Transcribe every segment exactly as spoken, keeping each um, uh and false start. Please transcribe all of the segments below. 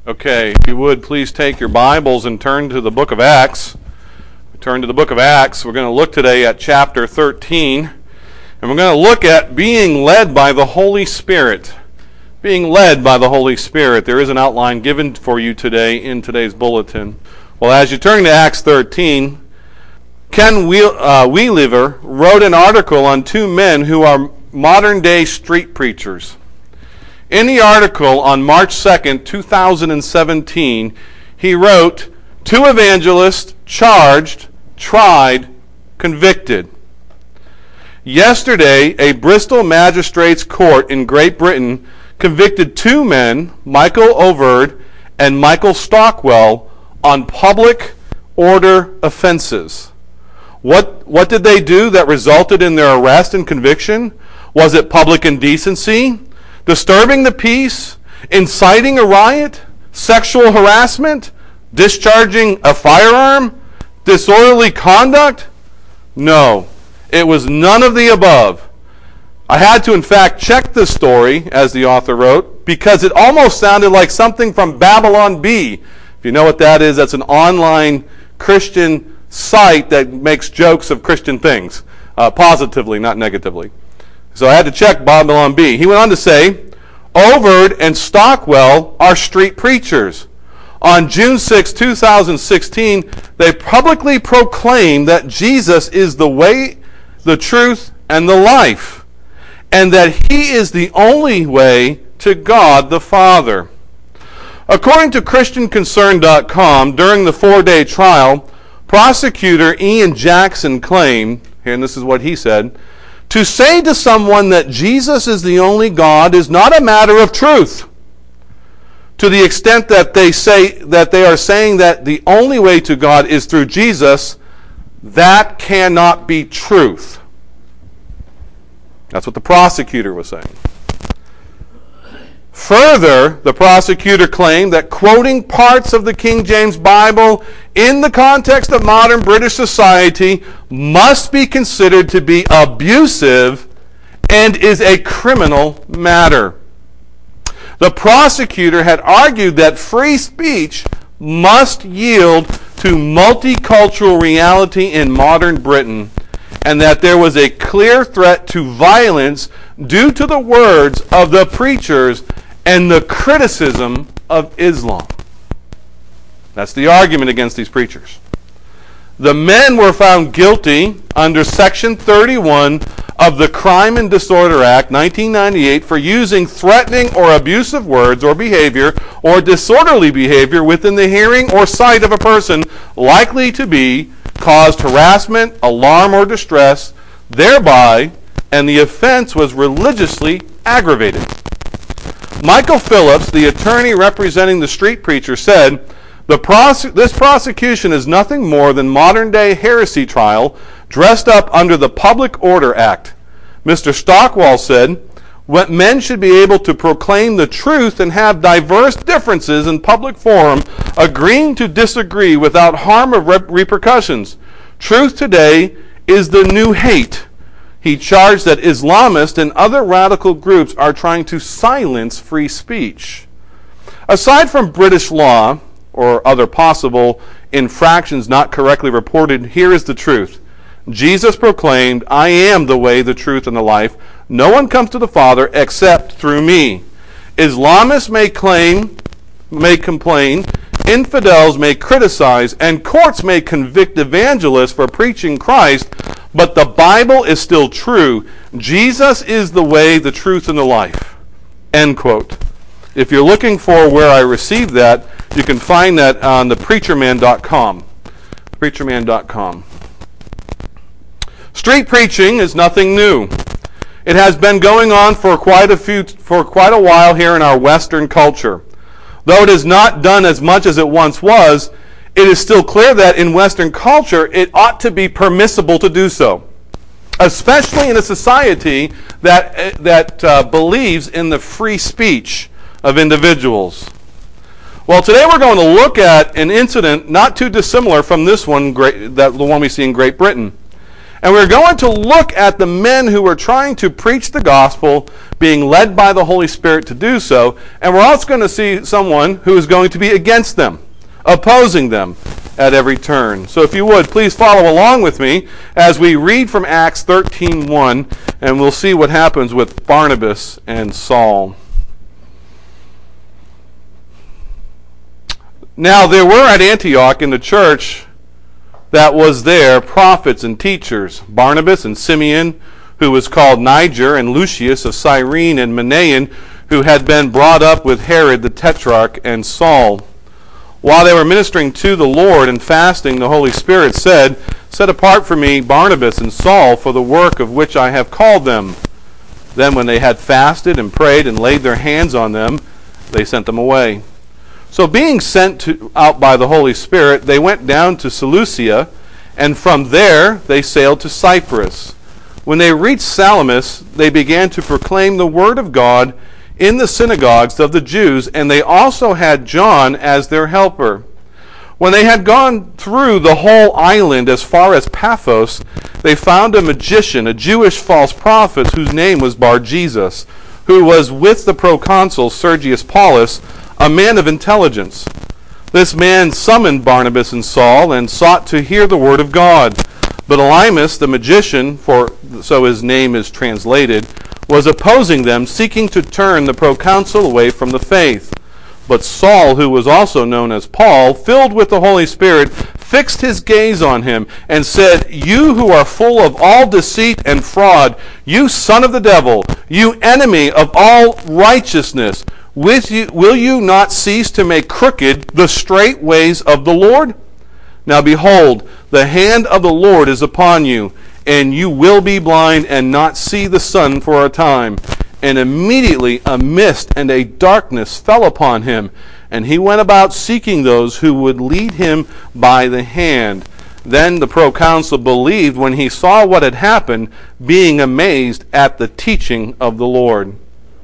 Okay, if you would, please take your Bibles and turn to the book of Acts. Turn to the book of Acts. We're going to look today at chapter thirteen, and we're going to look at being led by the Holy Spirit. Being led by the Holy Spirit. There is an outline given for you today in today's bulletin. Well, as you turn to Acts thirteen, Ken Wheel, uh, Wheeliver wrote an article on two men who are modern-day street preachers. In the article on March second, two thousand seventeen, he wrote, "Two evangelists charged, tried, convicted." Yesterday, a Bristol magistrates court in Great Britain convicted two men, Michael Overd and Michael Stockwell, on public order offenses. What, what did they do that resulted in their arrest and conviction? Was it public indecency? Disturbing the peace, inciting a riot, sexual harassment, discharging a firearm, disorderly conduct? No, it was none of the above. I had to, in fact, check this story, as the author wrote, because it almost sounded like something from Babylon Bee. If you know what that is, that's an online Christian site that makes jokes of Christian things, uh, positively, not negatively. So I had to check Babylon Bee. He went on to say, Overd and Stockwell are street preachers. On June sixth, two thousand sixteen, they publicly proclaimed that Jesus is the way, the truth, and the life, and that he is the only way to God the Father. According to Christian Concern dot com, during the four-day trial, prosecutor Ian Jackson claimed, and this is what he said, "To say to someone that Jesus is the only God is not a matter of truth. To the extent that they say that they are saying that the only way to God is through Jesus, that cannot be truth." That's what the prosecutor was saying. Further, the prosecutor claimed that quoting parts of the King James Bible in the context of modern British society must be considered to be abusive and is a criminal matter. The prosecutor had argued that free speech must yield to multicultural reality in modern Britain, and that there was a clear threat to violence due to the words of the preachers and the criticism of Islam. That's the argument against these preachers. The men were found guilty under Section thirty-one of the Crime and Disorder Act, nineteen ninety-eight, for using threatening or abusive words or behavior or disorderly behavior within the hearing or sight of a person likely to be caused harassment, alarm, or distress thereby, and the offense was religiously aggravated. Michael Phillips, the attorney representing the street preacher, said, the prose- this prosecution is nothing more than modern-day heresy trial dressed up under the Public Order Act. Mister Stockwell said, what men should be able to proclaim the truth and have diverse differences in public forum, agreeing to disagree without harm of rep- repercussions. Truth today is the new hate. He charged that Islamists and other radical groups are trying to silence free speech. Aside from British law or other possible infractions not correctly reported, here is the truth. Jesus proclaimed, I am the way, the truth, and the life. No one comes to the Father except through me. Islamists may claim, may complain, infidels may criticize, and courts may convict evangelists for preaching Christ, but the Bible is still true. Jesus is the way, the truth, and the life. End quote. If you're looking for where I received that, you can find that on the preacher man dot com. preacher man dot com. Street preaching is nothing new. It has been going on for quite a few, for quite a while here in our Western culture. Though it is not done as much as it once was, it is still clear that in Western culture it ought to be permissible to do so, especially in a society that that uh, believes in the free speech of individuals. Well, today we're going to look at an incident not too dissimilar from this one, great, that the one we see in Great Britain. And we're going to look at the men who were trying to preach the gospel, being led by the Holy Spirit to do so. And we're also going to see someone who is going to be against them, opposing them at every turn. So if you would, please follow along with me as we read from Acts thirteen one, and we'll see what happens with Barnabas and Saul. Now there were at Antioch in the church that was there prophets and teachers, Barnabas and Simeon, who was called Niger, and Lucius of Cyrene, and Manaen, who had been brought up with Herod the Tetrarch, and Saul. While they were ministering to the Lord and fasting, the Holy Spirit said, "Set apart for me Barnabas and Saul for the work of which I have called them." Then when they had fasted and prayed and laid their hands on them, they sent them away. So being sent to, out by the Holy Spirit, they went down to Seleucia, and from there they sailed to Cyprus. When they reached Salamis, they began to proclaim the word of God in the synagogues of the Jews, and they also had John as their helper. When they had gone through the whole island as far as Paphos, they found a magician, a Jewish false prophet, whose name was Bar-Jesus, who was with the proconsul Sergius Paulus, a man of intelligence. This man summoned Barnabas and Saul and sought to hear the word of God. But Elymas, the magician, for so his name is translated, was opposing them, seeking to turn the proconsul away from the faith. But Saul, who was also known as Paul, filled with the Holy Spirit, fixed his gaze on him and said, "You who are full of all deceit and fraud, you son of the devil, you enemy of all righteousness, with you, will you not cease to make crooked the straight ways of the Lord? Now behold, the hand of the Lord is upon you, and you will be blind and not see the sun for a time." And immediately a mist and a darkness fell upon him, and he went about seeking those who would lead him by the hand. Then the proconsul believed when he saw what had happened, being amazed at the teaching of the Lord.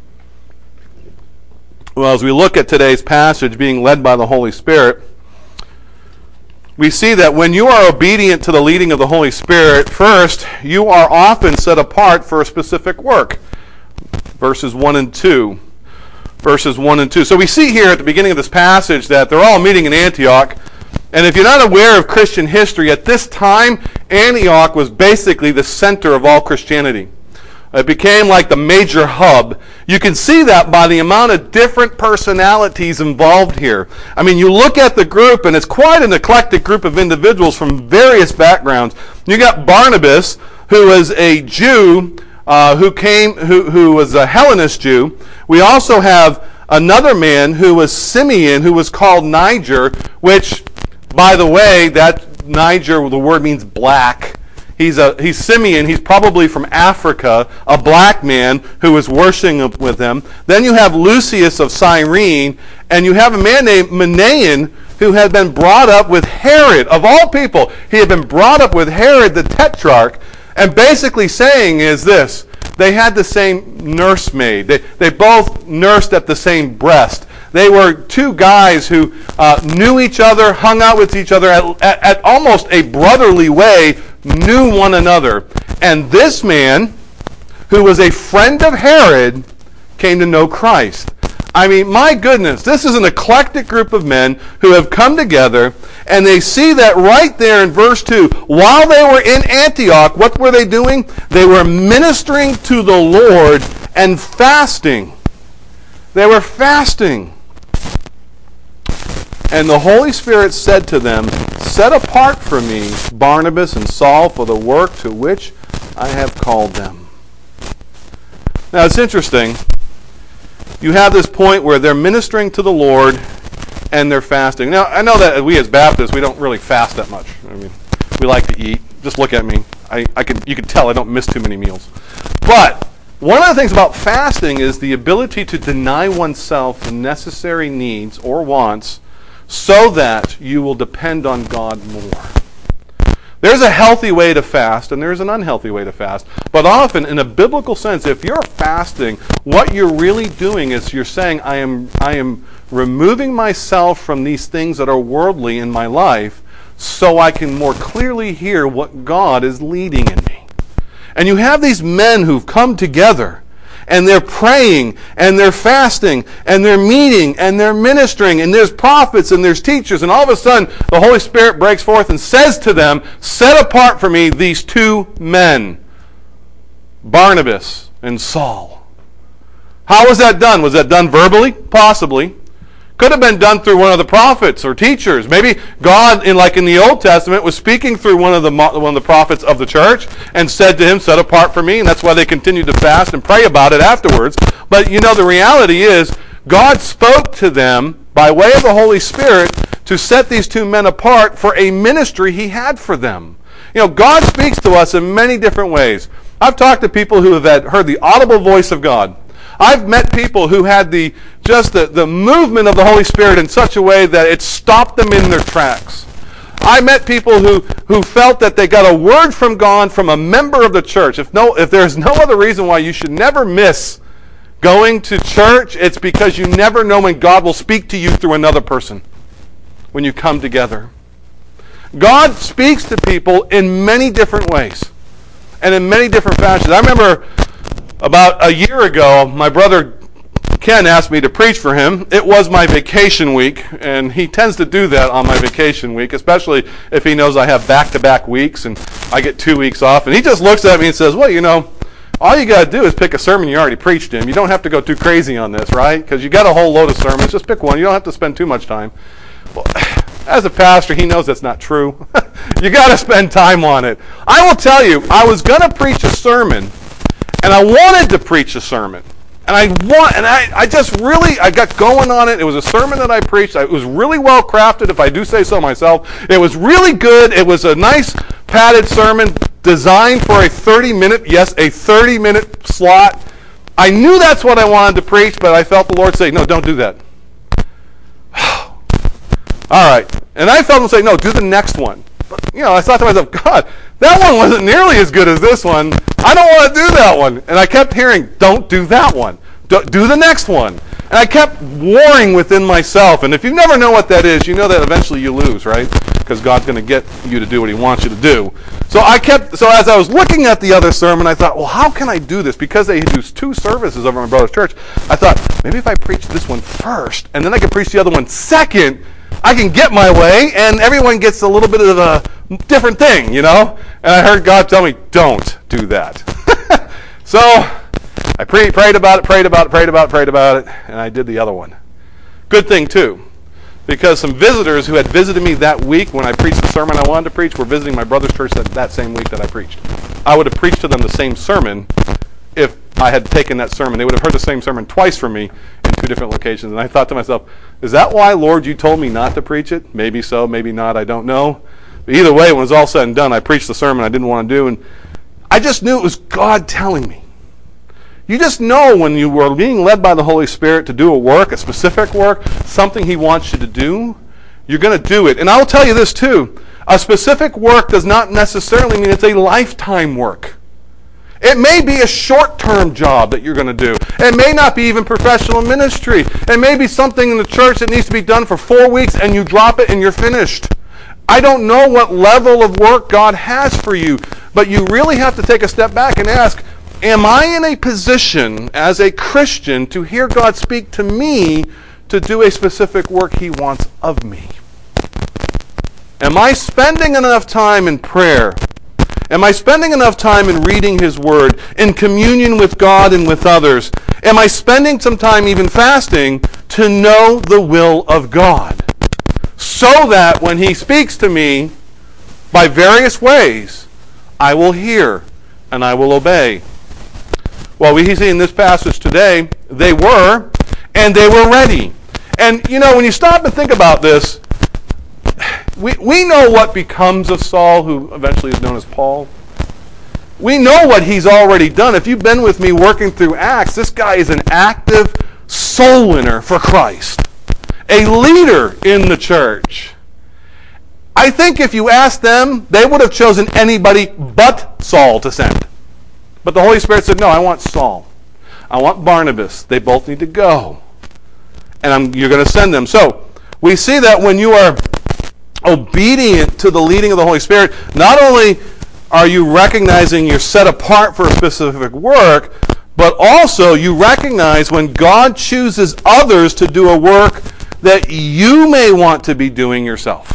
Well, as we look at today's passage, being led by the Holy Spirit, we see that when you are obedient to the leading of the Holy Spirit, first, you are often set apart for a specific work. Verses one and two. Verses one and two. So we see here at the beginning of this passage that they're all meeting in Antioch. And if you're not aware of Christian history, at this time, Antioch was basically the center of all Christianity. It became like the major hub. You can see that by the amount of different personalities involved here. I mean, you look at the group, and it's quite an eclectic group of individuals from various backgrounds. You got Barnabas, who was a Jew, uh, who came, who, who was a Hellenist Jew. We also have another man who was Simeon, who was called Niger, which, by the way, that Niger, the word means black. He's a he's Simeon. He's probably from Africa, a black man who was worshiping with him. Then you have Lucius of Cyrene, and you have a man named Manaen who had been brought up with Herod, of all people. He had been brought up with Herod the Tetrarch, and basically saying is this: they had the same nursemaid. They they both nursed at the same breast. They were two guys who uh, knew each other, hung out with each other at, at, at almost a brotherly way, knew one another. And this man, who was a friend of Herod, came to know Christ. I mean, my goodness, this is an eclectic group of men who have come together, and they see that right there in verse two. While they were in Antioch, what were they doing? They were ministering to the Lord and fasting. They were fasting. And the Holy Spirit said to them, "Set apart for me Barnabas and Saul for the work to which I have called them." Now it's interesting. You have this point where they're ministering to the Lord and they're fasting. Now I know that we as Baptists, we don't really fast that much. I mean, we like to eat. Just look at me. I, I can you can tell I don't miss too many meals. But one of the things about fasting is the ability to deny oneself the necessary needs or wants so that you will depend on God more. There's a healthy way to fast and there's an unhealthy way to fast. But often, in a biblical sense, if you're fasting, what you're really doing is you're saying, I am, I am removing myself from these things that are worldly in my life so I can more clearly hear what God is leading in me. And you have these men who've come together, and they're praying, and they're fasting, and they're meeting, and they're ministering, and there's prophets, and there's teachers, and all of a sudden the Holy Spirit breaks forth and says to them, set apart for me these two men, Barnabas and Saul. How was that done? Was that done verbally? Possibly. Could have been done through one of the prophets or teachers. Maybe God, in like in the Old Testament, was speaking through one of the one of the prophets of the church and said to him, set apart for me, and that's why they continued to fast and pray about it afterwards. But you know, the reality is, God spoke to them by way of the Holy Spirit to set these two men apart for a ministry he had for them. You know, God speaks to us in many different ways. I've talked to people who have had, heard the audible voice of God. I've met people who had the just the, the movement of the Holy Spirit in such a way that it stopped them in their tracks. I met people who, who felt that they got a word from God from a member of the church. If no, if there's no other reason why you should never miss going to church, it's because you never know when God will speak to you through another person when you come together. God speaks to people in many different ways and in many different fashions. I remember about a year ago, my brother Ken asked me to preach for him. It was my vacation week, and he tends to do that on my vacation week, especially if he knows I have back-to-back weeks and I get two weeks off. And he just looks at me and says, well, you know, all you got to do is pick a sermon you already preached in. You don't have to go too crazy on this, right? Because you got a whole load of sermons. Just pick one. You don't have to spend too much time. Well, as a pastor, he knows that's not true. You got to spend time on it. I will tell you, I was going to preach a sermon, and I wanted to preach a sermon. And I want, and I, I just really, I got going on it. It was a sermon that I preached. It was really well crafted, if I do say so myself. It was really good. It was a nice padded sermon designed for a thirty minute, yes, a thirty minute slot. I knew that's what I wanted to preach, but I felt the Lord say, no, don't do that. All right. And I felt him say, no, do the next one. But, you know, I thought to myself, God, that one wasn't nearly as good as this one. I don't want to do that one. And I kept hearing, don't do that one. Do, do the next one. And I kept warring within myself. And if you never know what that is, you know that eventually you lose, right? Because God's going to get you to do what he wants you to do. So I kept, so as I was looking at the other sermon, I thought, well, how can I do this? Because they do two services over at my brother's church, I thought, maybe if I preach this one first, and then I can preach the other one second, I can get my way, and everyone gets a little bit of a different thing, you know? And I heard God tell me, don't do that. So I pre- prayed about it, prayed about it, prayed about it, prayed about it, and I did the other one. Good thing, too, because some visitors who had visited me that week when I preached the sermon I wanted to preach were visiting my brother's church that, that same week that I preached. I would have preached to them the same sermon if I had taken that sermon. They would have heard the same sermon twice from me in two different locations. And I thought to myself, is that why, Lord, you told me not to preach it? Maybe so, maybe not, I don't know. But either way, when it was all said and done, I preached the sermon I didn't want to do. And I just knew it was God telling me. You just know when you were being led by the Holy Spirit to do a work, a specific work, something he wants you to do, you're going to do it. And I will tell you this too. A specific work does not necessarily mean it's a lifetime work. It may be a short-term job that you're going to do. It may not be even professional ministry. It may be something in the church that needs to be done for four weeks and you drop it and you're finished. I don't know what level of work God has for you, but you really have to take a step back and ask, am I in a position as a Christian to hear God speak to me to do a specific work he wants of me? Am I spending enough time in prayer? Am I spending enough time in reading his word, in communion with God and with others? Am I spending some time even fasting to know the will of God? So that when he speaks to me by various ways, I will hear and I will obey. Well, we see in this passage today, they were, and they were ready. And, you know, when you stop and think about this, we, we know what becomes of Saul, who eventually is known as Paul. We know what he's already done. If you've been with me working through Acts, this guy is an active soul winner for Christ. A leader in the church. I think if you asked them, they would have chosen anybody but Saul to send. But the Holy Spirit said, no, I want Saul. I want Barnabas. They both need to go. And I'm, you're going to send them. So, we see that when you are obedient to the leading of the Holy Spirit, not only are you recognizing you're set apart for a specific work, but also you recognize when God chooses others to do a work that you may want to be doing yourself.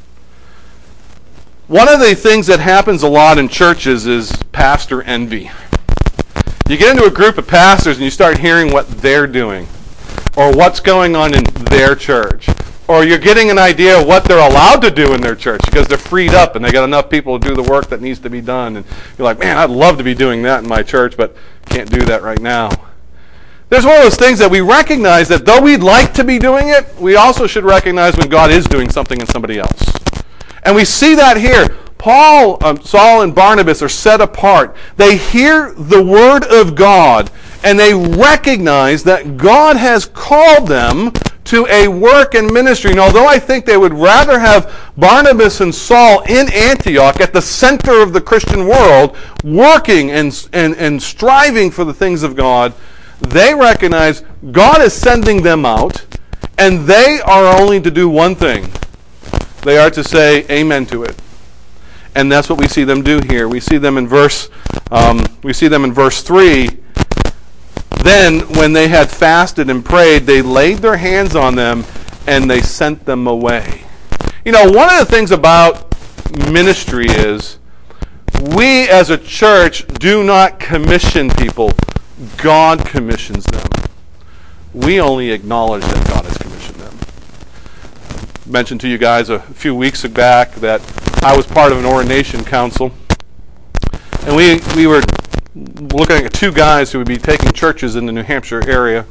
One of the things that happens a lot in churches is pastor envy. You get into a group of pastors and you start hearing what they're doing or what's going on in their church. Or you're getting an idea of what they're allowed to do in their church because they're freed up and they got enough people to do the work that needs to be done. And you're like, man, I'd love to be doing that in my church, but can't do that right now. There's one of those things that we recognize that though we'd like to be doing it, we also should recognize when God is doing something in somebody else. And we see that here. Paul, um, Saul, and Barnabas are set apart. They hear the word of God, and they recognize that God has called them to a work and ministry. And although I think they would rather have Barnabas and Saul in Antioch at the center of the Christian world, working and, and, and striving for the things of God, they recognize God is sending them out, and they are only to do one thing. They are to say amen to it. And that's what we see them do here. We see them in verse um, we see them in verse three. Then when they had fasted and prayed, they laid their hands on them and they sent them away. You know, one of the things about ministry is we as a church do not commission people. God commissions them. We only acknowledge that God has commissioned them. I mentioned to you guys a few weeks back that I was part of an ordination council, and we we were looking at two guys who would be taking churches in the New Hampshire area.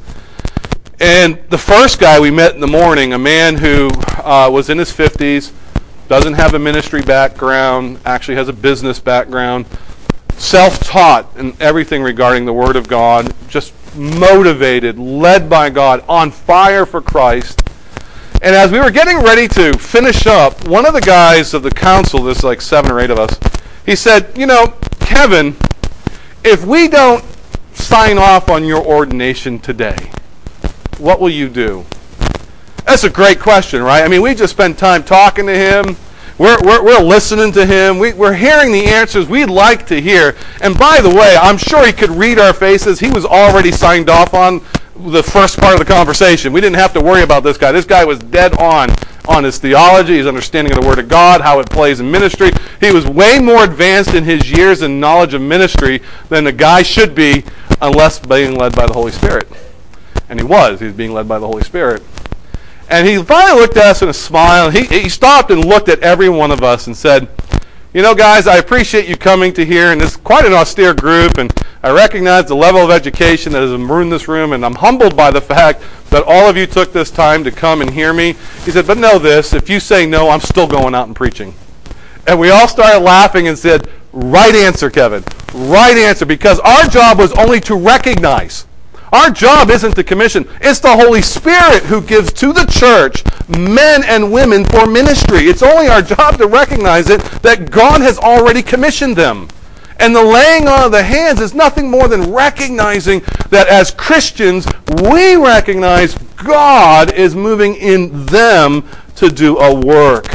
And the first guy we met in the morning, a man who uh, was in his fifties, doesn't have a ministry background, actually has a business background, self-taught in everything regarding the Word of God, just motivated, led by God, on fire for Christ. And as we were getting ready to finish up, one of the guys of the council, there's like seven or eight of us, he said, you know, Kevin, if we don't sign off on your ordination today, what will you do? That's a great question, right? I mean, we just spent time talking to him. We're, we're, we're listening to him. We, we're hearing the answers we'd like to hear. And by the way, I'm sure he could read our faces. He was already signed off on the first part of the conversation. We didn't have to worry about this guy. This guy was dead on on his theology, his understanding of the Word of God, how it plays in ministry. He was way more advanced in his years and knowledge of ministry than a guy should be unless being led by the Holy Spirit. And he was. He was being led by the Holy Spirit. And he finally looked at us in a smile. He, he stopped and looked at every one of us and said, you know, guys, I appreciate you coming to here, and it's quite an austere group, and I recognize the level of education that has marooned this room, and I'm humbled by the fact that all of you took this time to come and hear me. He said, but know this, if you say no, I'm still going out and preaching. And we all started laughing and said, right answer, Kevin. Right answer, because our job was only to recognize. Our job isn't to commission. It's the Holy Spirit who gives to the church men and women for ministry. It's only our job to recognize it, that God has already commissioned them. And the laying on of the hands is nothing more than recognizing that as Christians, we recognize God is moving in them to do a work.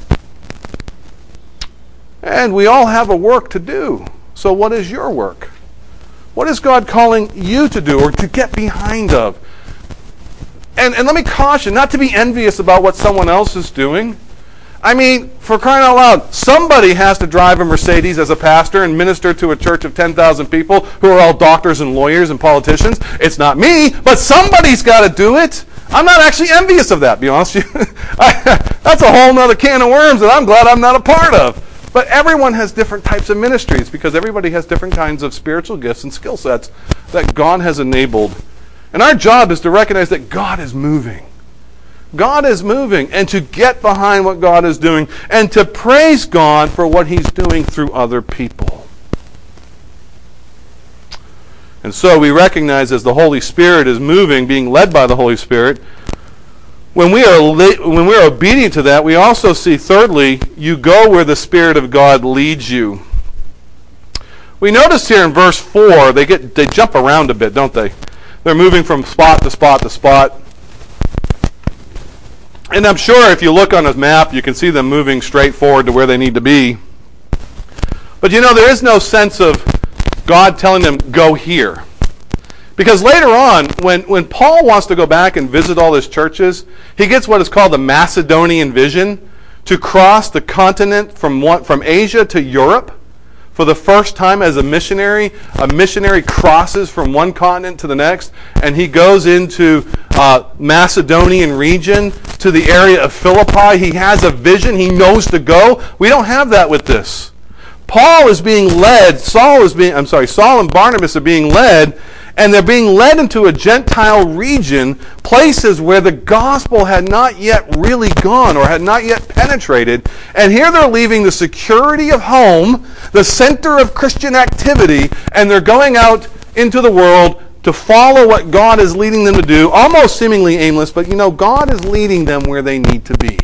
And we all have a work to do. So what is your work? What is God calling you to do or to get behind of? And, and let me caution, not to be envious about what someone else is doing. I mean, for crying out loud, somebody has to drive a Mercedes as a pastor and minister to a church of ten thousand people who are all doctors and lawyers and politicians. It's not me, but somebody's got to do it. I'm not actually envious of that, to be honest with you. I, that's a whole other can of worms that I'm glad I'm not a part of. But everyone has different types of ministries because everybody has different kinds of spiritual gifts and skill sets that God has enabled. And our job is to recognize that God is moving. God is moving, and to get behind what God is doing and to praise God for what He's doing through other people. And so we recognize as the Holy Spirit is moving, being led by the Holy Spirit, When we are when we are obedient to that, we also see, thirdly, you go where the Spirit of God leads you. We notice here in verse four, they get they jump around a bit, don't they? They're moving from spot to spot to spot. And I'm sure if you look on a map, you can see them moving straight forward to where they need to be. But you know, there is no sense of God telling them, go here. Because later on, when, when Paul wants to go back and visit all his churches, he gets what is called the Macedonian vision, to cross the continent from one, from Asia to Europe. For the first time as a missionary, a missionary crosses from one continent to the next, and he goes into uh, Macedonian region to the area of Philippi. He has a vision. He knows to go. We don't have that with this. Paul is being led. Saul is being. I'm sorry. Saul and Barnabas are being led, and they're being led into a Gentile region, places where the gospel had not yet really gone or had not yet penetrated. And here they're leaving the security of home, the center of Christian activity, and they're going out into the world to follow what God is leading them to do, almost seemingly aimless, but you know, God is leading them where they need to be.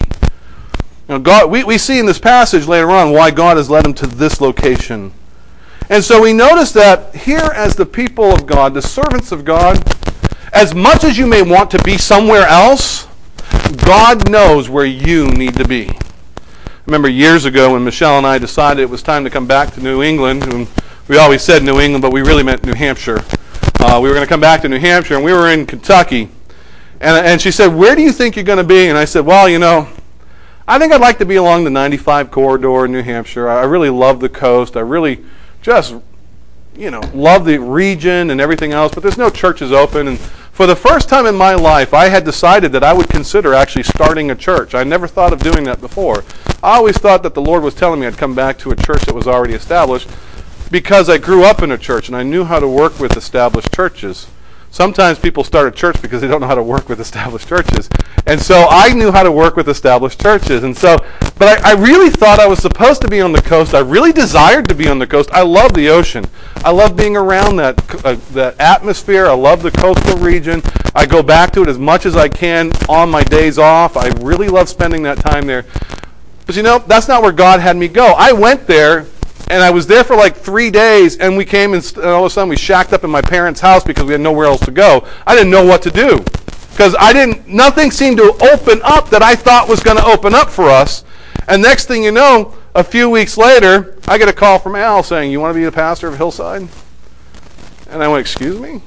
Now, God, we, we see in this passage later on why God has led them to this location. And so we notice that here as the people of God, the servants of God, as much as you may want to be somewhere else, God knows where you need to be. I remember years ago when Michelle and I decided it was time to come back to New England, and we always said New England, but we really meant New Hampshire. Uh, we were going to come back to New Hampshire, and we were in Kentucky. And, and she said, where do you think you're going to be? And I said, well, you know, I think I'd like to be along the ninety-five corridor in New Hampshire. I really love the coast. I really just, you know, love the region and everything else, but there's no churches open. And for the first time in my life, I had decided that I would consider actually starting a church. I never thought of doing that before. I always thought that the Lord was telling me I'd come back to a church that was already established because I grew up in a church and I knew how to work with established churches. Sometimes people start a church because they don't know how to work with established churches. And so I knew how to work with established churches. And so, but I, I really thought I was supposed to be on the coast. I really desired to be on the coast. I love the ocean. I love being around that, uh, that atmosphere. I love the coastal region. I go back to it as much as I can on my days off. I really love spending that time there. But you know, that's not where God had me go. I went there, and I was there for like three days, and we came and, st- and all of a sudden we shacked up in my parents' house because we had nowhere else to go. I didn't know what to do because I didn't. Nothing seemed to open up that I thought was going to open up for us. And next thing you know, a few weeks later, I get a call from Al saying, "You want to be the pastor of Hillside?" And I went, "Excuse me?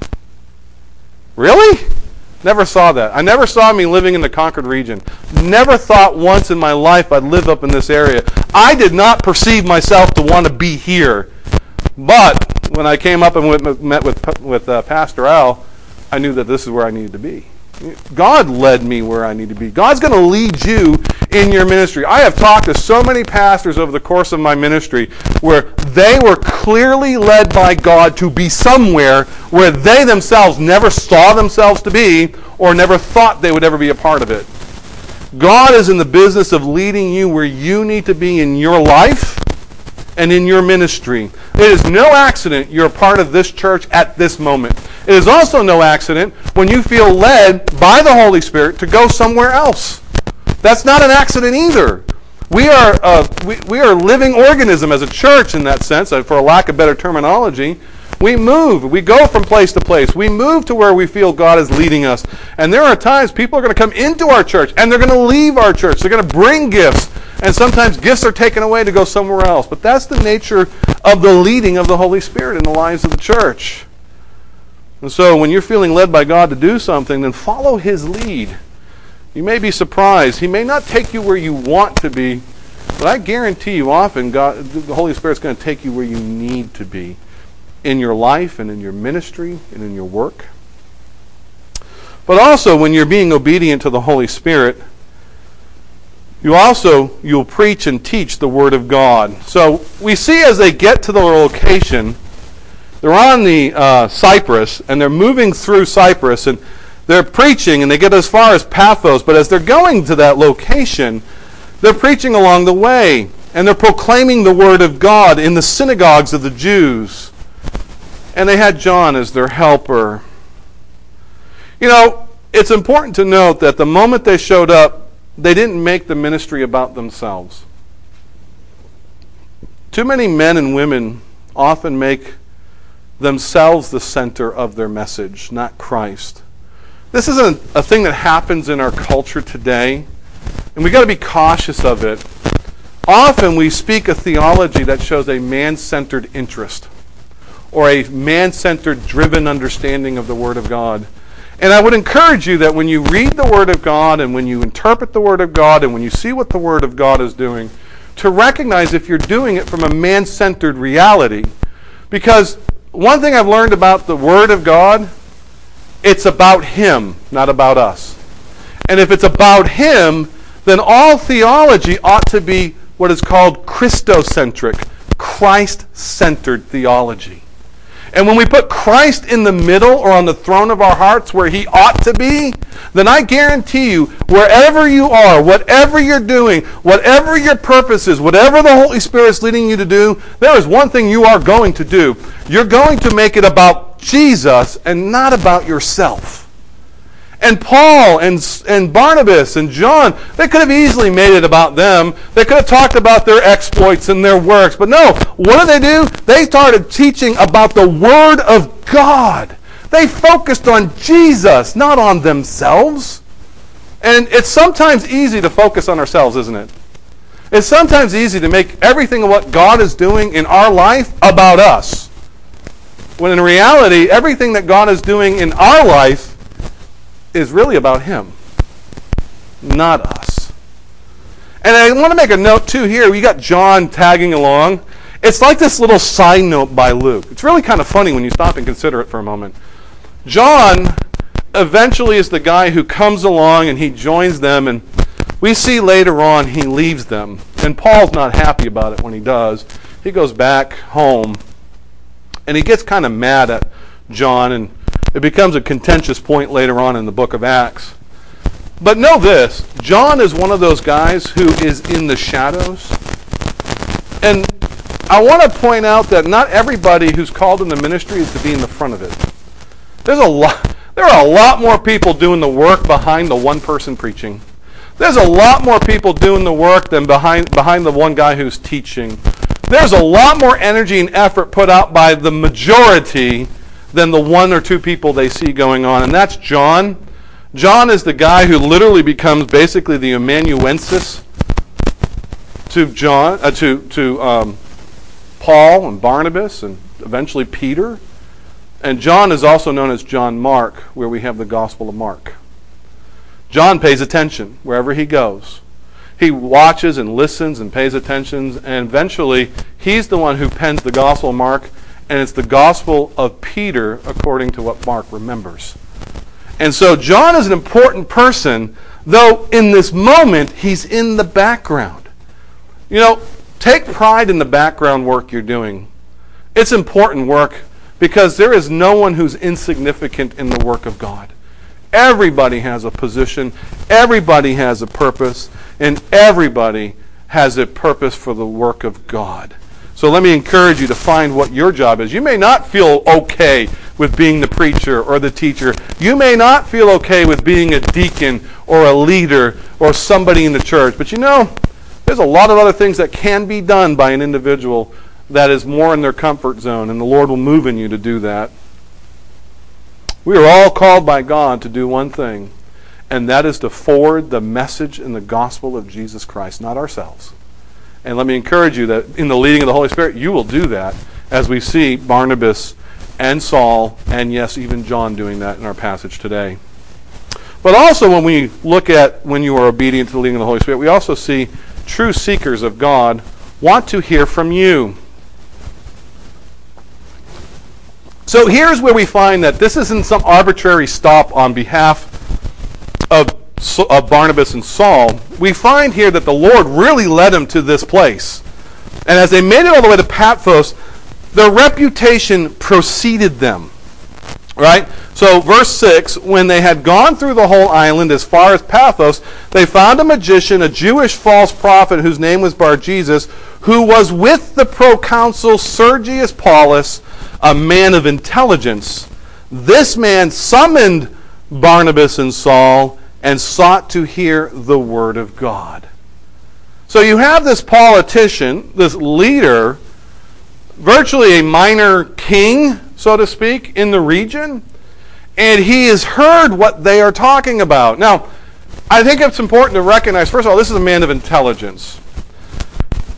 Really?" Never saw that. I never saw me living in the Concord region. Never thought once in my life I'd live up in this area. I did not perceive myself to want to be here. But when I came up and went, met with, with uh, Pastor Al, I knew that this is where I needed to be. God led me where I need to be. God's going to lead you in your ministry. I have talked to so many pastors over the course of my ministry where they were clearly led by God to be somewhere where they themselves never saw themselves to be or never thought they would ever be a part of it. God is in the business of leading you where you need to be in your life and in your ministry. It is no accident you're a part of this church at this moment. It is also no accident when you feel led by the Holy Spirit to go somewhere else. That's not an accident either. We are uh, we, we are a living organism as a church in that sense, for a lack of better terminology. We move. We go from place to place. We move to where we feel God is leading us. And there are times people are going to come into our church and they're going to leave our church. They're going to bring gifts. And sometimes gifts are taken away to go somewhere else. But that's the nature of the leading of the Holy Spirit in the lives of the church. And so when you're feeling led by God to do something, then follow His lead. You may be surprised. He may not take you where you want to be, but I guarantee you often God, the Holy Spirit's going to take you where you need to be in your life and in your ministry and in your work. But also when you're being obedient to the Holy Spirit, you also, you'll preach and teach the Word of God. So we see as they get to the location, they're on the uh, Cyprus, and they're moving through Cyprus, and they're preaching, and they get as far as Paphos. But as they're going to that location, they're preaching along the way, and they're proclaiming the Word of God in the synagogues of the Jews. And they had John as their helper. You know, it's important to note that the moment they showed up, they didn't make the ministry about themselves. Too many men and women often make themselves the center of their message, not Christ. This isn't a thing that happens in our culture today, and we've got to be cautious of it. often we speak a theology that shows a man-centered interest or a man-centered driven understanding of the Word of God. And I would encourage you that when you read the Word of God and when you interpret the Word of God and when you see what the Word of God is doing, to recognize if you're doing it from a man-centered reality. Because one thing I've learned about the Word of God, it's about Him, not about us. And if it's about Him, then all theology ought to be what is called Christocentric, Christ-centered theology. And when we put Christ in the middle or on the throne of our hearts where He ought to be, then I guarantee you, wherever you are, whatever you're doing, whatever your purpose is, whatever the Holy Spirit's leading you to do, there is one thing you are going to do. You're going to make it about Jesus and not about yourself. And Paul and, and Barnabas and John, they could have easily made it about them. They could have talked about their exploits and their works. But no, what did they do? They started teaching about the Word of God. They focused on Jesus, not on themselves. And it's sometimes easy to focus on ourselves, isn't it? It's sometimes easy to make everything of what God is doing in our life about us. When in reality, everything that God is doing in our life is really about Him, not us. And I want to make a note too here. We got John tagging along. It's like this little side note by Luke. It's really kind of funny when you stop and consider it for a moment. John eventually is the guy who comes along and he joins them, and we see later on he leaves them. And Paul's not happy about it when he does. He goes back home and he gets kind of mad at John, and it becomes a contentious point later on in the book of Acts. But know this, John is one of those guys who is in the shadows. And I want to point out that not everybody who's called in the ministry is to be in the front of it. There's a lot, there are a lot more people doing the work behind the one person preaching. There's a lot more people doing the work than behind, behind the one guy who's teaching. There's a lot more energy and effort put out by the majority than the one or two people they see going on. And that's John. John is the guy who literally becomes basically the amanuensis to John, uh, to to um, Paul and Barnabas and eventually Peter. And John is also known as John Mark, where we have the Gospel of Mark. John pays attention wherever he goes. He watches and listens and pays attention, and eventually he's the one who pens the Gospel of Mark. And it's the Gospel of Peter according to what Mark remembers. And so John is an important person, though in this moment he's in the background. You know, take pride in the background work you're doing. It's important work because there is no one who's insignificant in the work of God. Everybody has a position, everybody has a purpose, and everybody has a purpose for the work of God. So let me encourage you to find what your job is. You may not feel okay with being the preacher or the teacher. You may not feel okay with being a deacon or a leader or somebody in the church. But you know, there's a lot of other things that can be done by an individual that is more in their comfort zone, and the Lord will move in you to do that. We are all called by God to do one thing, and that is to forward the message and the gospel of Jesus Christ, not ourselves. And let me encourage you that in the leading of the Holy Spirit, you will do that, as we see Barnabas and Saul, and yes, even John doing that in our passage today. But also when we look at when you are obedient to the leading of the Holy Spirit, we also see true seekers of God want to hear from you. So here's where we find that this isn't some arbitrary stop on behalf of of Barnabas and Saul. We find here that the Lord really led them to this place. And as they made it all the way to Paphos, their reputation preceded them. Right? So verse six, when they had gone through the whole island as far as Paphos, they found a magician, a Jewish false prophet whose name was Bar-Jesus, who was with the proconsul Sergius Paulus, a man of intelligence. This man summoned Barnabas and Saul and sought to hear the word of God. So you have this politician, this leader, virtually a minor king, so to speak, in the region, and he has heard what they are talking about. Now, I think it's important to recognize, first of all, this is a man of intelligence.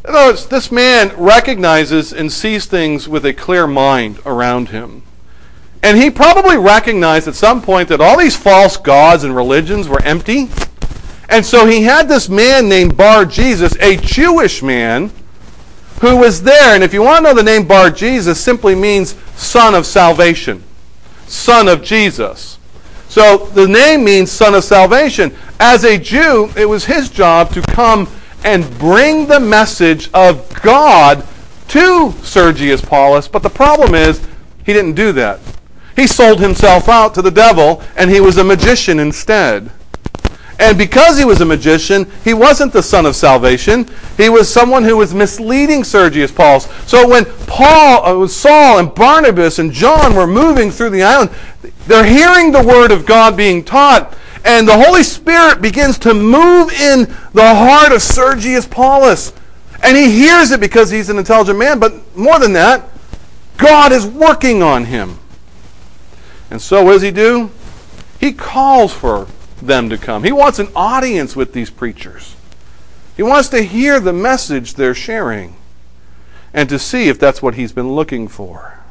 In other words, this man recognizes and sees things with a clear mind around him. And he probably recognized at some point that all these false gods and religions were empty. And so he had this man named Bar Jesus, a Jewish man, who was there. And if you want to know, the name Bar Jesus simply means son of salvation. Son of Jesus. So the name means son of salvation. As a Jew, it was his job to come and bring the message of God to Sergius Paulus. But the problem is, he didn't do that. He sold himself out to the devil, and he was a magician instead. And because he was a magician, he wasn't the son of salvation. He was someone who was misleading Sergius Paulus. So when Paul, uh, Saul and Barnabas and John were moving through the island, they're hearing the word of God being taught, and the Holy Spirit begins to move in the heart of Sergius Paulus. And he hears it because he's an intelligent man, but more than that, God is working on him. And so what does he do? He calls for them to come. He wants an audience with these preachers. He wants to hear the message they're sharing and to see if that's what he's been looking for.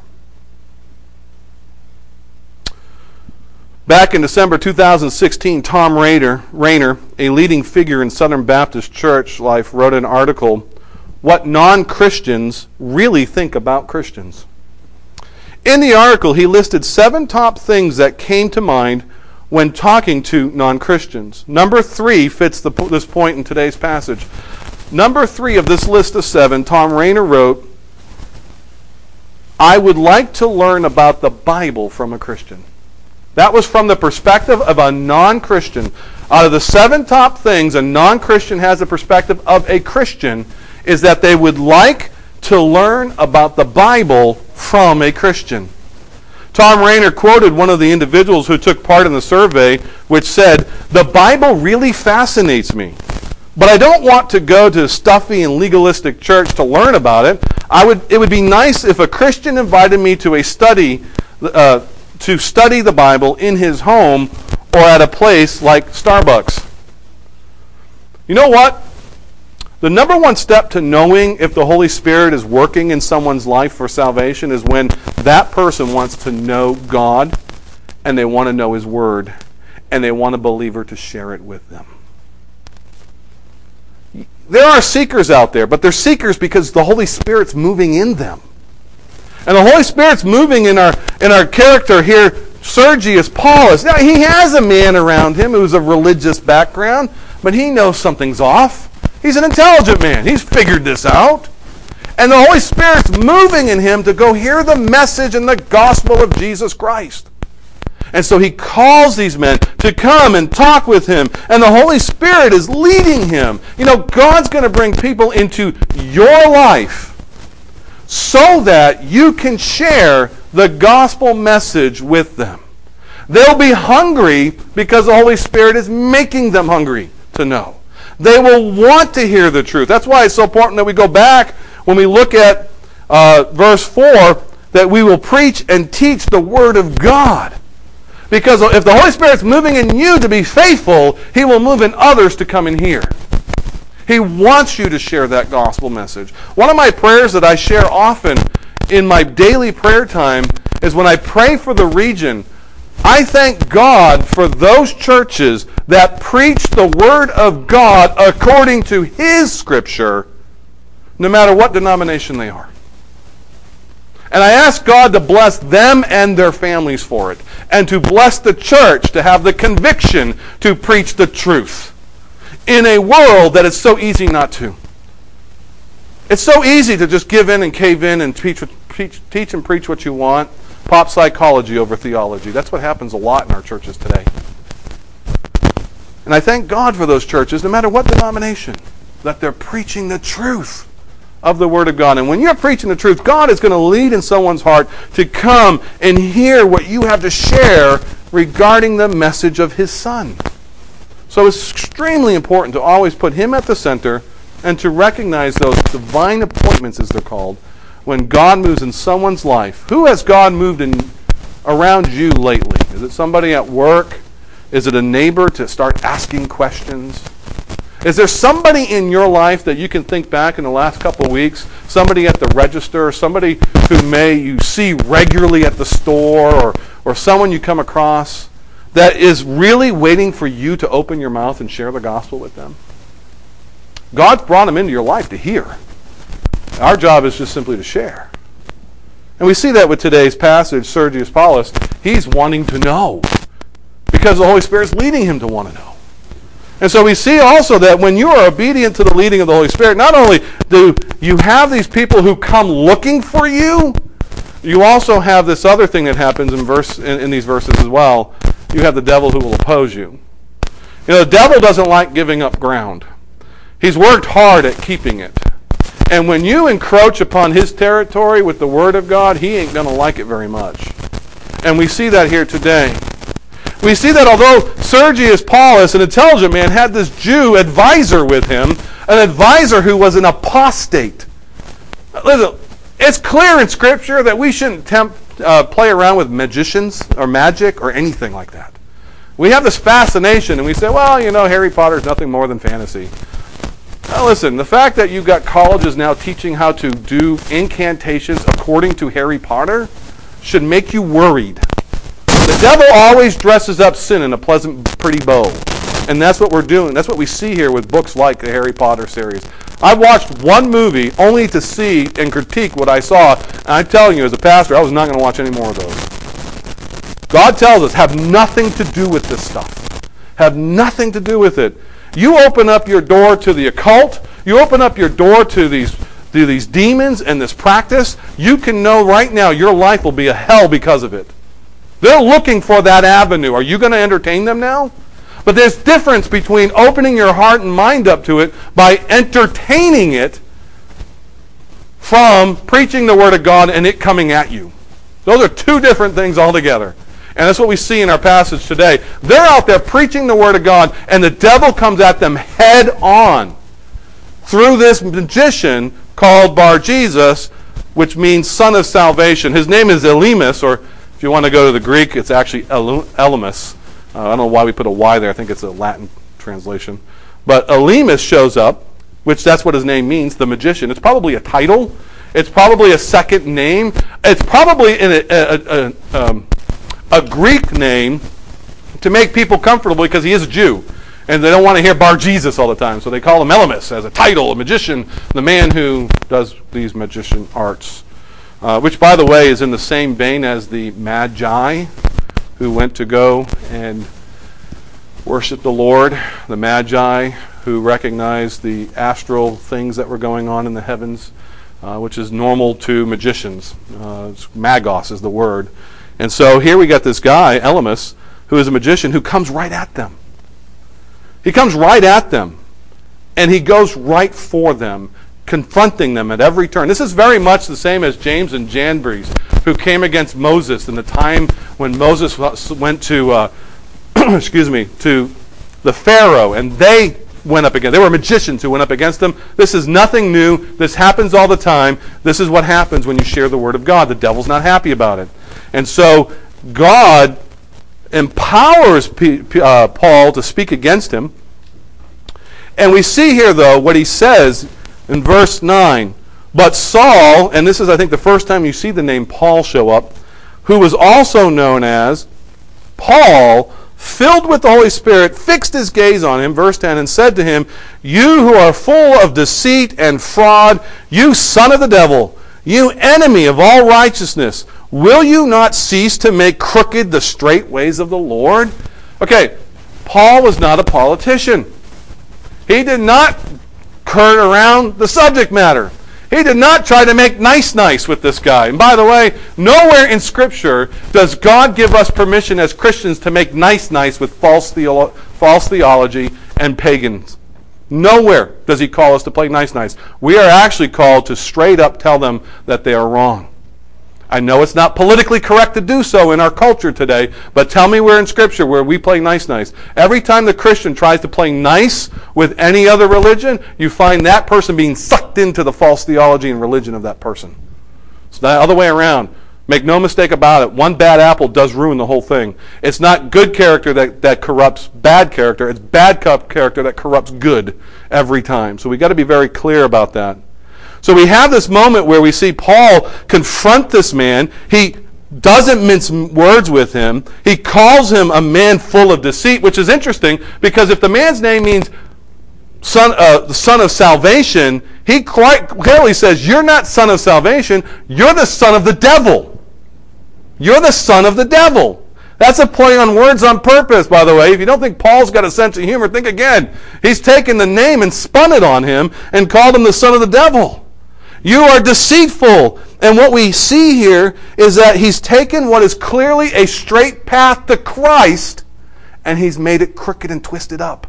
Back in December two thousand sixteen, Tom Rayner, Rayner, a leading figure in Southern Baptist church life, wrote an article, "What Non-Christians Really Think About Christians." In the article, he listed seven top things that came to mind when talking to non-Christians. Number three fits the, this point in today's passage. Number three of this list of seven, Tom Rayner wrote, "I would like to learn about the Bible from a Christian." That was from the perspective of a non-Christian. Out of the seven top things a non-Christian has the perspective of a Christian is that they would like to learn about the Bible from a Christian. Tom Rayner quoted one of the individuals who took part in the survey, which said, "The Bible really fascinates me, but I don't want to go to a stuffy and legalistic church to learn about it. I would. It would be nice if a Christian invited me to a study, uh, to study the Bible in his home or at a place like Starbucks." You know what? The number one step to knowing if the Holy Spirit is working in someone's life for salvation is when that person wants to know God and they want to know His Word and they want a believer to share it with them. There are seekers out there, but they're seekers because the Holy Spirit's moving in them. And the Holy Spirit's moving in our in our character here, Sergius Paulus. Now, he has a man around him who's of religious background, but he knows something's off. He's an intelligent man. He's figured this out. And the Holy Spirit's moving in him to go hear the message and the gospel of Jesus Christ. And so he calls these men to come and talk with him. And the Holy Spirit is leading him. You know, God's going to bring people into your life so that you can share the gospel message with them. They'll be hungry because the Holy Spirit is making them hungry to know. They will want to hear the truth. That's why it's so important that we go back when we look at uh, verse four, that we will preach and teach the Word of God. Because if the Holy Spirit's moving in you to be faithful, He will move in others to come and hear. He wants you to share that gospel message. One of my prayers that I share often in my daily prayer time is when I pray for the region, I thank God for those churches that preach the Word of God according to His Scripture, no matter what denomination they are. And I ask God to bless them and their families for it, and to bless the church to have the conviction to preach the truth in a world that is so easy not to. It's so easy to just give in and cave in and teach, teach, teach and preach what you want. Pop psychology over theology. That's what happens a lot in our churches today. And I thank God for those churches, no matter what denomination, that they're preaching the truth of the Word of God. And when you're preaching the truth, God is going to lead in someone's heart to come and hear what you have to share regarding the message of His Son. So it's extremely important to always put Him at the center and to recognize those divine appointments, as they're called, when God moves in someone's life. Who has God moved in around you lately? Is it somebody at work? Is it a neighbor to start asking questions? Is there somebody in your life that you can think back in the last couple of weeks, somebody at the register, somebody who may you see regularly at the store, or, or someone you come across that is really waiting for you to open your mouth and share the gospel with them? God's brought them into your life to hear. Our job is just simply to share. And we see that with today's passage, Sergius Paulus. He's wanting to know because the Holy Spirit's leading him to want to know. And so we see also that when you are obedient to the leading of the Holy Spirit, not only do you have these people who come looking for you, you also have this other thing that happens in verse in, in these verses as well. You have the devil who will oppose you. You know, the devil doesn't like giving up ground. He's worked hard at keeping it. And when you encroach upon his territory with the Word of God, he ain't going to like it very much. And we see that here today. We see that although Sergius Paulus, an intelligent man, had this Jew advisor with him, an advisor who was an apostate. Listen, it's clear in Scripture that we shouldn't tempt, uh, play around with magicians or magic or anything like that. We have this fascination and we say, well, you know, Harry Potter's nothing more than fantasy. Now listen, the fact that you've got colleges now teaching how to do incantations according to Harry Potter should make you worried. The devil always dresses up sin in a pleasant, pretty bow. And that's what we're doing. That's what we see here with books like the Harry Potter series. I watched one movie only to see and critique what I saw. And I'm telling you, as a pastor, I was not going to watch any more of those. God tells us, have nothing to do with this stuff. Have nothing to do with it. You open up your door to the occult. You open up your door to these, to these demons and this practice. You can know right now your life will be a hell because of it. They're looking for that avenue. Are you going to entertain them now? But there's difference between opening your heart and mind up to it by entertaining it from preaching the Word of God and it coming at you. Those are two different things altogether. And that's what we see in our passage today. They're out there preaching the Word of God and the devil comes at them head on through this magician called Bar-Jesus, which means son of salvation. His name is Elymas, or if you want to go to the Greek, it's actually Elymas. Uh, I don't know why we put a Y there. I think it's a Latin translation. But Elymas shows up, which that's what his name means, the magician. It's probably a title. It's probably a second name. It's probably in a, a, a, um, a Greek name to make people comfortable because he is a Jew. And they don't want to hear Bar-Jesus all the time. So they call him Elymas as a title, a magician, the man who does these magician arts. Uh, which, by the way, is in the same vein as the Magi who went to go and worship the Lord. The Magi who recognized the astral things that were going on in the heavens, uh, which is normal to magicians. Uh, magos is the word. And so here we got this guy, Elymas, who is a magician who comes right at them. He comes right at them. And he goes right for them, confronting them at every turn. This is very much the same as James and Jambres, who came against Moses in the time when Moses went to, uh, excuse me, to the Pharaoh, and they went up against. They were magicians who went up against him. This is nothing new. This happens all the time. This is what happens when you share the Word of God. The devil's not happy about it, and so God empowers P- P- uh, Paul to speak against him. And we see here, though, what he says in verse nine. But Saul, and this is, I think, the first time you see the name Paul show up, who was also known as Paul, filled with the Holy Spirit, fixed his gaze on him, verse ten, and said to him, you who are full of deceit and fraud, you son of the devil, you enemy of all righteousness, will you not cease to make crooked the straight ways of the Lord? Okay, Paul was not a politician. He did not curd around the subject matter. He did not try to make nice-nice with this guy. And by the way, nowhere in Scripture does God give us permission as Christians to make nice-nice with false, theolo- false theology and pagans. Nowhere does he call us to play nice-nice. We are actually called to straight up tell them that they are wrong. I know it's not politically correct to do so in our culture today, but tell me where in Scripture where we play nice-nice. Every time the Christian tries to play nice with any other religion, you find that person being sucked into the false theology and religion of that person. It's the other way around. Make no mistake about it. One bad apple does ruin the whole thing. It's not good character that, that corrupts bad character. It's bad character that corrupts good every time. So we've got to be very clear about that. So we have this moment where we see Paul confront this man. He doesn't mince words with him. He calls him a man full of deceit, which is interesting because if the man's name means son, uh, the son of salvation, he quite clearly says, you're not son of salvation, you're the son of the devil. You're the son of the devil. That's a play on words on purpose, by the way. If you don't think Paul's got a sense of humor, think again. He's taken the name and spun it on him and called him the son of the devil. You are deceitful. And what we see here is that he's taken what is clearly a straight path to Christ and he's made it crooked and twisted up.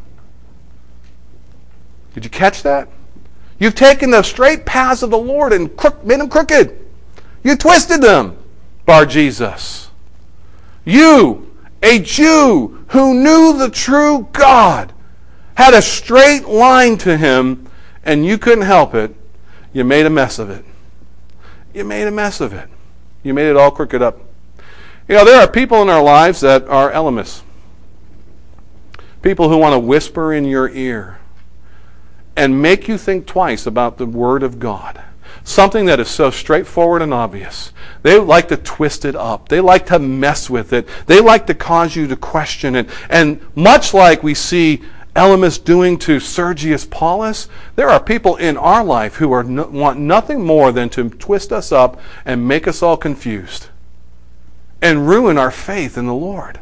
Did you catch that? You've taken the straight paths of the Lord and crook, made them crooked. You twisted them, Bar Jesus. You, a Jew who knew the true God, had a straight line to him and you couldn't help it. You made a mess of it. You made a mess of it. You made it all crooked up. You know, there are people in our lives that are Elamists. People who want to whisper in your ear and make you think twice about the Word of God. Something that is so straightforward and obvious. They like to twist it up. They like to mess with it. They like to cause you to question it. And much like we see Elymas doing to Sergius Paulus, there are people in our life who are no, want nothing more than to twist us up and make us all confused and ruin our faith in the Lord.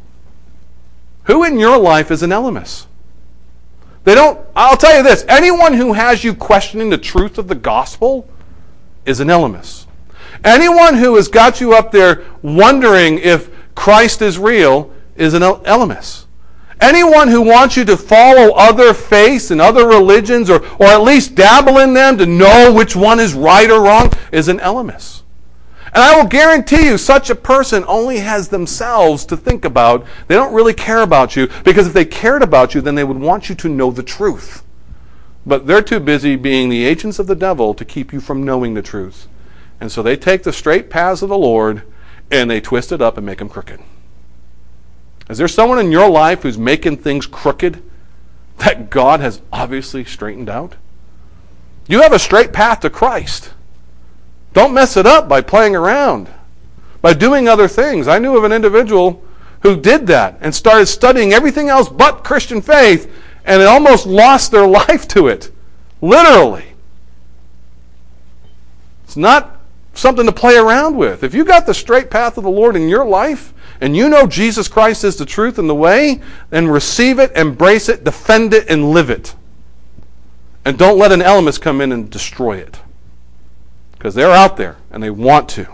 Who in your life is an Elymas? They don't, I'll tell you this, anyone who has you questioning the truth of the gospel is an Elymas. Anyone who has got you up there wondering if Christ is real is an Elymas. Anyone who wants you to follow other faiths and other religions, or, or at least dabble in them to know which one is right or wrong, is an Elymas. And I will guarantee you, such a person only has themselves to think about. They don't really care about you, because if they cared about you, then they would want you to know the truth. But they're too busy being the agents of the devil to keep you from knowing the truth. And so they take the straight paths of the Lord, and they twist it up and make them crooked. Is there someone in your life who's making things crooked that God has obviously straightened out? You have a straight path to Christ. Don't mess it up by playing around, by doing other things. I knew of an individual who did that and started studying everything else but Christian faith, and it almost lost their life to it. Literally. It's not something to play around with. If you got the straight path of the Lord in your life, and you know Jesus Christ is the truth and the way, then receive it, embrace it, defend it, and live it. And don't let an Elymas come in and destroy it. Because they're out there, and they want to.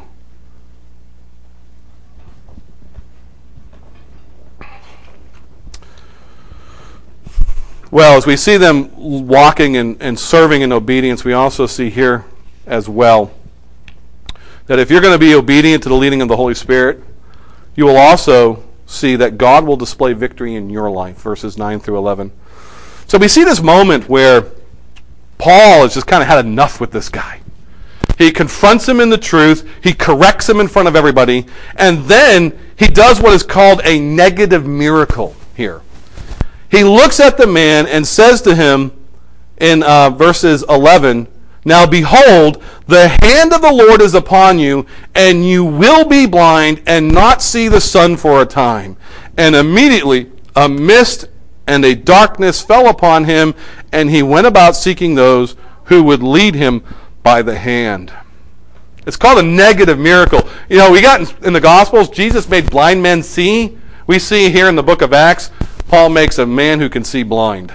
Well, as we see them walking and, and serving in obedience, we also see here as well that if you're going to be obedient to the leading of the Holy Spirit, you will also see that God will display victory in your life, verses nine through eleven. So we see this moment where Paul has just kind of had enough with this guy. He confronts him in the truth, he corrects him in front of everybody, and then he does what is called a negative miracle here. He looks at the man and says to him in uh, verses eleven, "Now behold, the hand of the Lord is upon you, and you will be blind and not see the sun for a time." And immediately a mist and a darkness fell upon him, and he went about seeking those who would lead him by the hand. It's called a negative miracle. You know, we got in, in the Gospels, Jesus made blind men see. We see here in the book of Acts, Paul makes a man who can see blind.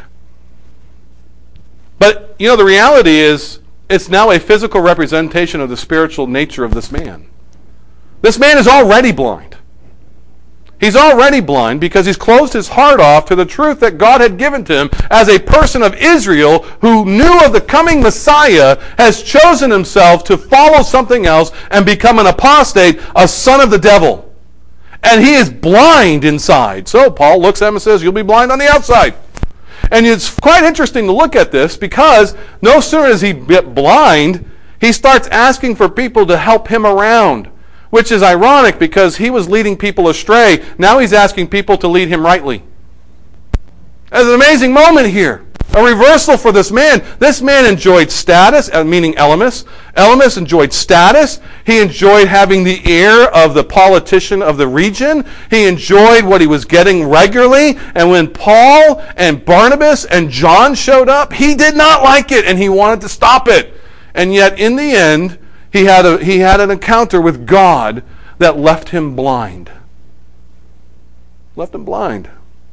But, you know, the reality is, it's now a physical representation of the spiritual nature of this man. This man is already blind. He's already blind because he's closed his heart off to the truth that God had given to him as a person of Israel who knew of the coming Messiah, has chosen himself to follow something else and become an apostate, a son of the devil. And he is blind inside. So Paul looks at him and says, "You'll be blind on the outside." And it's quite interesting to look at this because no sooner does he get blind, he starts asking for people to help him around. which is ironic because he was leading people astray. Now he's asking people to lead him rightly. There's an amazing moment here. A reversal for this man. This man enjoyed status, meaning Elymas. Elymas enjoyed status. He enjoyed having the ear of the politician of the region. He enjoyed what he was getting regularly. And when Paul and Barnabas and John showed up, he did not like it and he wanted to stop it. And yet in the end, he had a, he had an encounter with God that left him blind. Left him blind.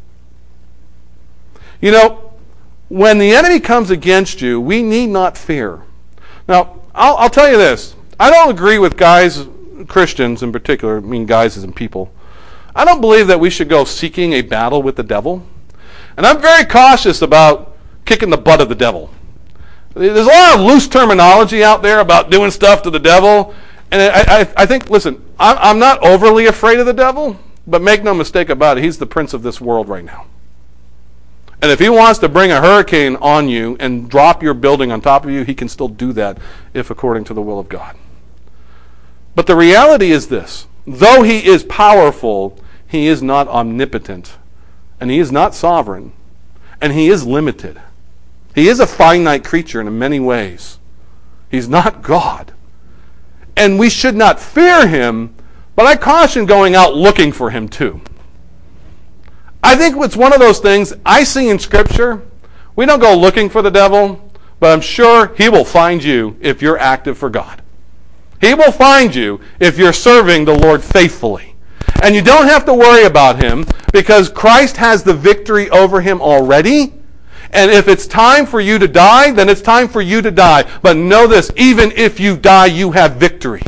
You know, when the enemy comes against you, we need not fear. Now, I'll, I'll tell you this. I don't agree with guys, Christians in particular, I mean guys as in people. I don't believe that we should go seeking a battle with the devil. And I'm very cautious about kicking the butt of the devil. There's a lot of loose terminology out there about doing stuff to the devil. And I, I, I think, listen, I'm, I'm not overly afraid of the devil, but make no mistake about it, he's the prince of this world right now. And if he wants to bring a hurricane on you and drop your building on top of you, he can still do that if according to the will of God. But the reality is this. Though he is powerful, he is not omnipotent. And he is not sovereign. And he is limited. He is a finite creature in many ways. He's not God. And we should not fear him, but I caution going out looking for him too. I think it's one of those things I see in Scripture. We don't go looking for the devil, but I'm sure he will find you if you're active for God. He will find you if you're serving the Lord faithfully. And you don't have to worry about him because Christ has the victory over him already. And if it's time for you to die, then it's time for you to die. But know this, even if you die, you have victory.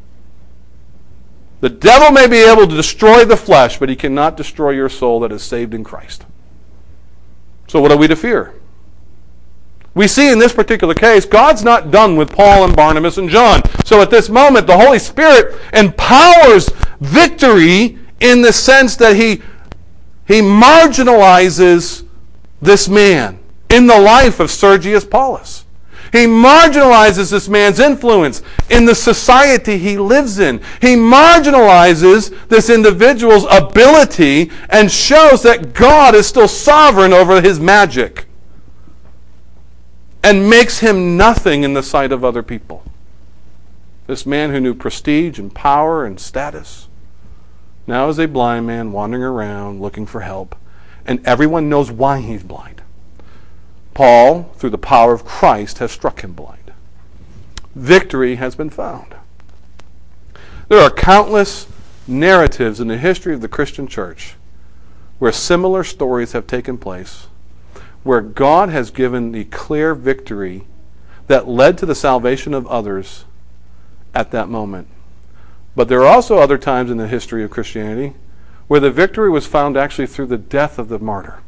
The devil may be able to destroy the flesh, but he cannot destroy your soul that is saved in Christ. So what are we to fear? We see in this particular case, God's not done with Paul and Barnabas and John. So at this moment, the Holy Spirit empowers victory in the sense that he, he marginalizes this man in the life of Sergius Paulus. He marginalizes this man's influence in the society he lives in. He marginalizes this individual's ability and shows that God is still sovereign over his magic and makes him nothing in the sight of other people. This man who knew prestige and power and status now is a blind man wandering around looking for help, and everyone knows why he's blind. Paul, through the power of Christ, has struck him blind. Victory has been found. There are countless narratives in the history of the Christian church where similar stories have taken place, where God has given the clear victory that led to the salvation of others at that moment. But there are also other times in the history of Christianity where the victory was found actually through the death of the martyr.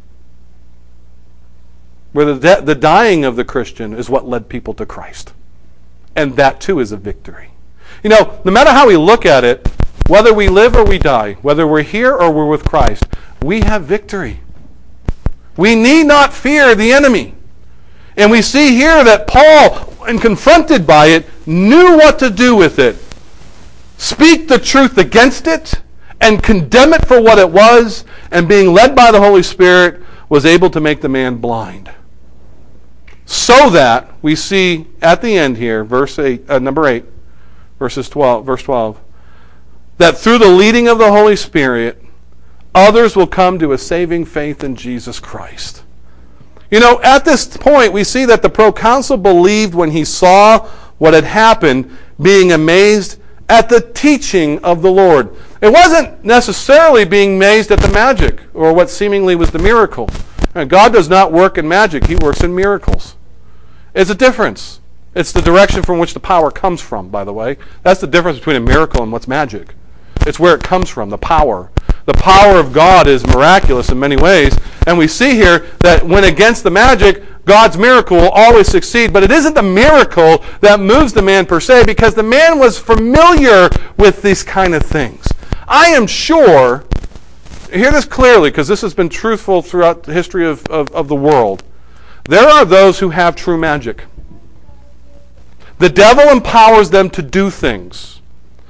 Where the, de- the dying of the Christian is what led people to Christ. And that too is a victory. You know, no matter how we look at it, whether we live or we die, whether we're here or we're with Christ, we have victory. We need not fear the enemy. And we see here that Paul, when confronted by it, knew what to do with it. Speak the truth against it and condemn it for what it was, and being led by the Holy Spirit was able to make the man blind. So that we see at the end here, verse eight, uh, number eight, verses twelve, verse twelve, that through the leading of the Holy Spirit, others will come to a saving faith in Jesus Christ. You know, at this point, we see that the proconsul believed when he saw what had happened, being amazed at the teaching of the Lord. It wasn't necessarily being amazed at the magic or what seemingly was the miracle. God does not work in magic. He works in miracles. It's a difference. It's the direction from which the power comes from, by the way. That's the difference between a miracle and what's magic. It's where it comes from, the power. The power of God is miraculous in many ways. And we see here that when against the magic, God's miracle will always succeed. But it isn't the miracle that moves the man per se, because the man was familiar with these kind of things. I am sure, hear this clearly, because this has been truthful throughout the history of, of, of the world. There are those who have true magic. The devil empowers them to do things.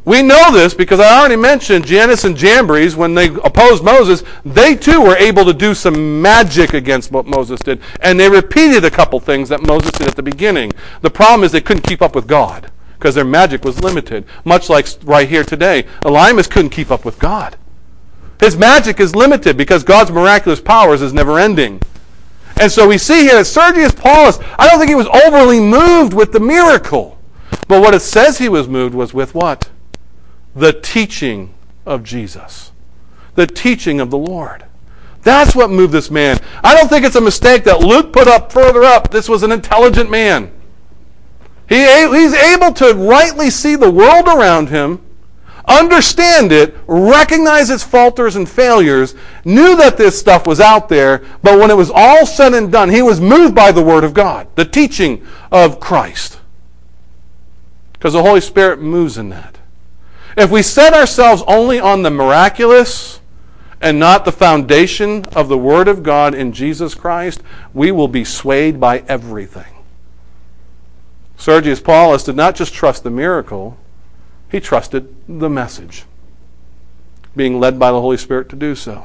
We know this because I already mentioned Jannes and Jambres, when they opposed Moses, they too were able to do some magic against what Moses did. And they repeated a couple things that Moses did at the beginning. The problem is they couldn't keep up with God because their magic was limited. Much like right here today, Elymas couldn't keep up with God. His magic is limited because God's miraculous powers is never ending. And so we see here that Sergius Paulus, I don't think he was overly moved with the miracle. But what it says he was moved was with what? The teaching of Jesus. The teaching of the Lord. That's what moved this man. I don't think it's a mistake that Luke put up further up. This was an intelligent man. He, he's able to rightly see the world around him, understand it, recognize its falters and failures, knew that this stuff was out there, but when it was all said and done, he was moved by the Word of God, the teaching of Christ. Because the Holy Spirit moves in that. If we set ourselves only on the miraculous and not the foundation of the Word of God in Jesus Christ, we will be swayed by everything. Sergius Paulus did not just trust the miracle, he trusted the message, being led by the Holy Spirit to do so.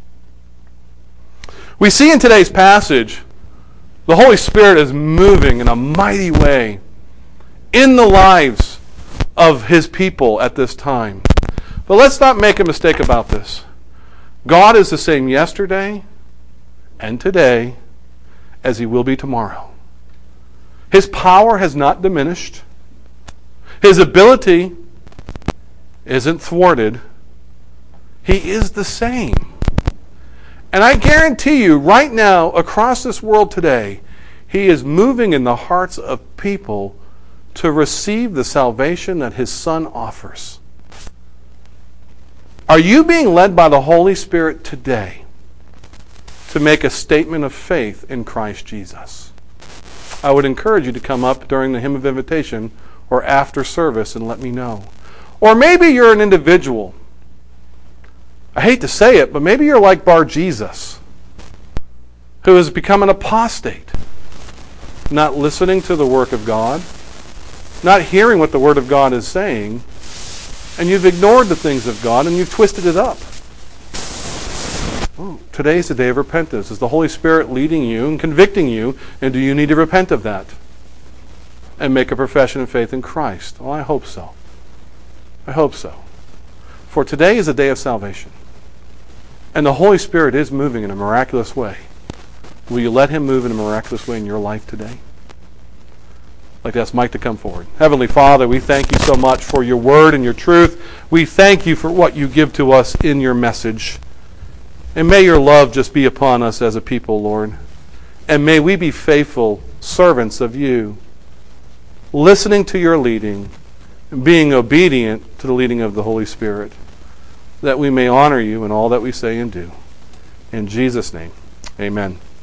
We see in today's passage, the Holy Spirit is moving in a mighty way in the lives of His people at this time. But let's not make a mistake about this. God is the same yesterday and today as He will be tomorrow. His power has not diminished. His ability isn't thwarted. He is the same. And I guarantee you, right now, across this world today, He is moving in the hearts of people to receive the salvation that His Son offers. Are you being led by the Holy Spirit today to make a statement of faith in Christ Jesus? I would encourage you to come up during the hymn of invitation or after service and let me know. Or maybe you're an individual. I hate to say it, but maybe you're like Bar-Jesus, who has become an apostate, not listening to the work of God, not hearing what the Word of God is saying, and you've ignored the things of God and you've twisted it up. Ooh, today's the day of repentance. Is the Holy Spirit leading you and convicting you, and do you need to repent of that and make a profession of faith in Christ? Well, I hope so. I hope so. For today is a day of salvation. And the Holy Spirit is moving in a miraculous way. Will you let Him move in a miraculous way in your life today? I'd like to ask Mike to come forward. Heavenly Father, we thank You so much for Your Word and Your truth. We thank You for what You give to us in Your message. And may Your love just be upon us as a people, Lord. And may we be faithful servants of You, listening to Your leading, being obedient to the leading of the Holy Spirit, that we may honor You in all that we say and do. In Jesus' name, amen.